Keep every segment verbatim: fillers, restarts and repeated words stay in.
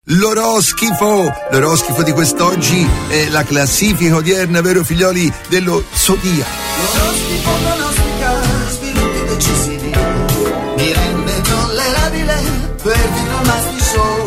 l'oroschifo. L'oroschifo di quest'oggi è la classifica odierna, vero figlioli, dello zodiaco. L'oroschifo pronostica sviluppi decisivi, mi rende tollerabile per un masticio.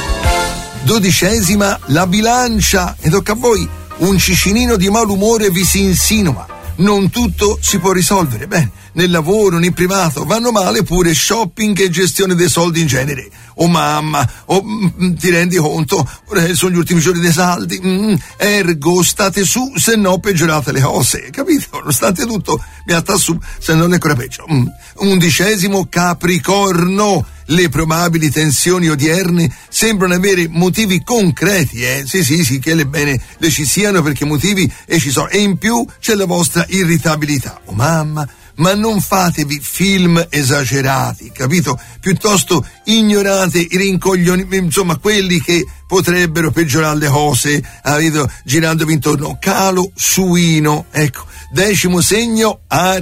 Dodicesima, la bilancia, e tocca a voi. Un cicinino di malumore vi si insinua. Non tutto si può risolvere bene, nel lavoro, nel privato, vanno male pure shopping e gestione dei soldi in genere. Oh mamma, oh, mm, ti rendi conto? Ora sono gli ultimi giorni dei saldi, mm, ergo state su, se no peggiorate le cose, capito? Nonostante tutto, mi sta su, se non è ancora peggio. Mm. Undicesimo, Capricorno. Le probabili tensioni odierne sembrano avere motivi concreti, eh? Sì, sì, sì, che le bene le ci siano, perché motivi e ci sono. E in più c'è la vostra irritabilità. Oh mamma, ma non fatevi film esagerati, capito? Piuttosto ignorate i rincoglioni, insomma, quelli che potrebbero peggiorare le cose, avete, girandovi intorno. Calo suino, ecco. Decimo segno,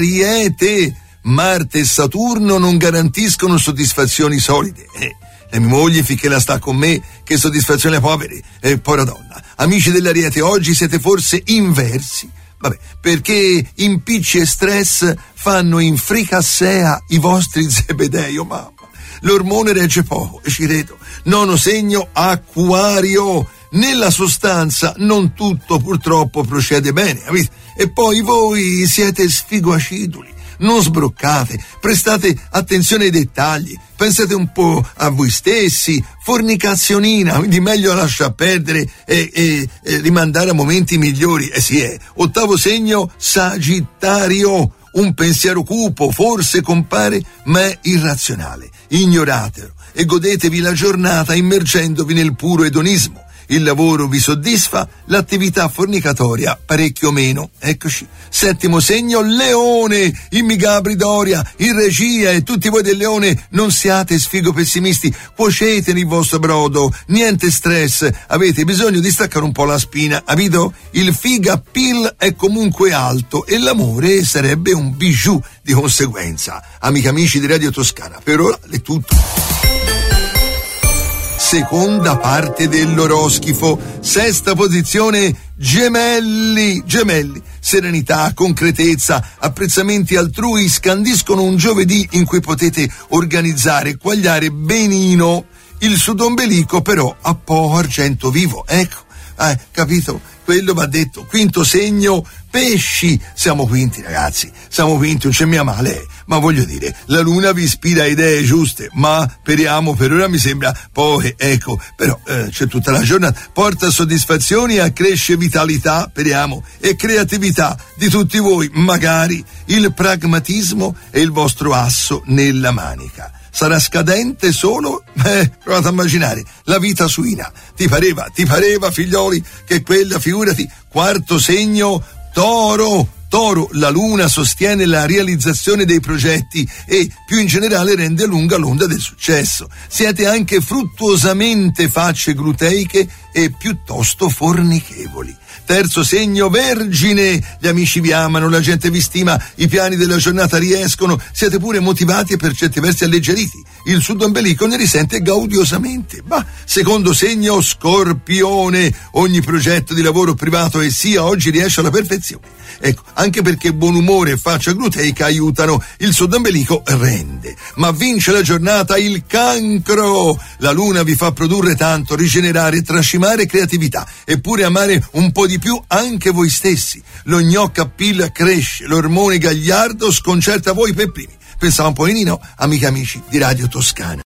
Ariete. Marte e Saturno non garantiscono soddisfazioni solide. Eh, la mia moglie finché la sta con me, che soddisfazione povere, eh, povera donna. Amici dell'Ariete, oggi siete forse inversi. Vabbè, perché impicci e stress fanno in fricassea i vostri zebedei, oh mamma. L'ormone regge poco, e ci credo. Nono segno, Acquario. Nella sostanza non tutto purtroppo procede bene, capite? E poi voi siete sfiguaciduli. Non sbroccate, prestate attenzione ai dettagli, pensate un po' a voi stessi, fornicazionina, quindi meglio lasciar perdere e, e, e rimandare a momenti migliori. Eh sì, è. Ottavo segno, Sagittario. Un pensiero cupo forse compare, ma è irrazionale. Ignoratelo e godetevi la giornata immergendovi nel puro edonismo. Il lavoro vi soddisfa, l'attività fornicatoria parecchio meno. Eccoci. Settimo segno, Leone. In Gabri Doria, in regia e tutti voi del Leone, non siate sfigo pessimisti, cuocete il vostro brodo, niente stress, avete bisogno di staccare un po' la spina, capito? Il figa pill è comunque alto e l'amore sarebbe un bijou di conseguenza. Amici amici di Radio Toscana, per ora è tutto. Seconda parte dell'oroschifo, sesta posizione, Gemelli, Gemelli, serenità, concretezza, apprezzamenti altrui scandiscono un giovedì in cui potete organizzare e quagliare benino. Il sudombelico però ha po' argento vivo, ecco, eh, capito? Quello va detto. Quinto segno, pesci. Siamo quinti, ragazzi, siamo quinti, non c'è mia male, ma voglio dire, la luna vi ispira idee giuste, ma speriamo, per ora mi sembra poi, ecco, però eh, c'è tutta la giornata, porta soddisfazioni, accresce vitalità, speriamo, e creatività di tutti voi, magari. Il pragmatismo è il vostro asso nella manica. Sarà scadente solo? Eh, provate a immaginare, la vita suina. Ti pareva, ti pareva, figlioli, che quella, figurati. Quarto segno, Toro. Toro, la luna sostiene la realizzazione dei progetti e più in generale rende lunga l'onda del successo. Siete anche fruttuosamente facce gluteiche e piuttosto fornichevoli. Terzo segno, Vergine. Gli amici vi amano, la gente vi stima, i piani della giornata riescono, siete pure motivati e per certi versi alleggeriti. Il sudombelico ne risente gaudiosamente. Ma secondo segno, Scorpione. Ogni progetto di lavoro privato e sia oggi riesce alla perfezione. Ecco, anche perché buon umore e faccia gluteica aiutano, il sudombelico rende. Ma vince la giornata il Cancro. La luna vi fa produrre tanto, rigenerare, trascimare creatività, eppure amare un po' di più anche voi stessi. Lo gnocca pill cresce, l'ormone gagliardo sconcerta voi per primi. Pensavo un po' Nino, amiche amici di Radio Toscana.